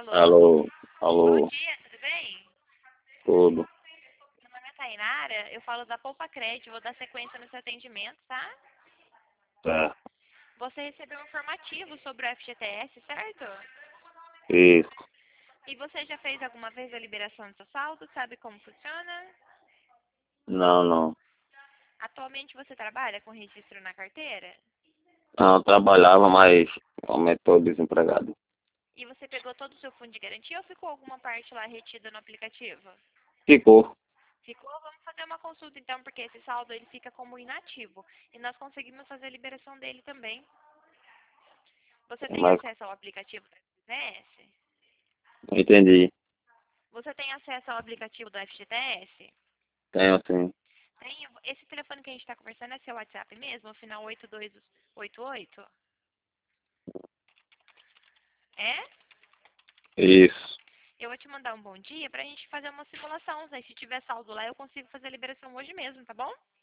Alô? Alô, Bom alô, dia, tudo bem? tudo. Meu nome é Tainara, eu falo da Poupa Crédito, vou dar sequência no seu atendimento, tá? Tá. Você recebeu um informativo sobre o FGTS, certo? Isso. E você já fez alguma vez a liberação do seu saldo? Sabe como funciona? Não, não. Atualmente você trabalha com registro na carteira? Não, eu trabalhava, mas aumentou o desempregado. E você pegou todo o seu fundo de garantia ou ficou alguma parte lá retida no aplicativo? Ficou. Ficou? Vamos fazer uma consulta então, porque esse saldo ele fica como inativo. E nós conseguimos fazer a liberação dele também. Você tem Mas acesso ao aplicativo do FGTS? não entendi. Você tem acesso ao aplicativo do FGTS? Tenho sim. Tem. Esse telefone que a gente está conversando é seu WhatsApp mesmo? O final 8288? É? Isso. Eu vou te mandar um bom dia pra gente fazer uma simulação. Aí se tiver saldo lá, eu consigo fazer a liberação hoje mesmo, tá bom?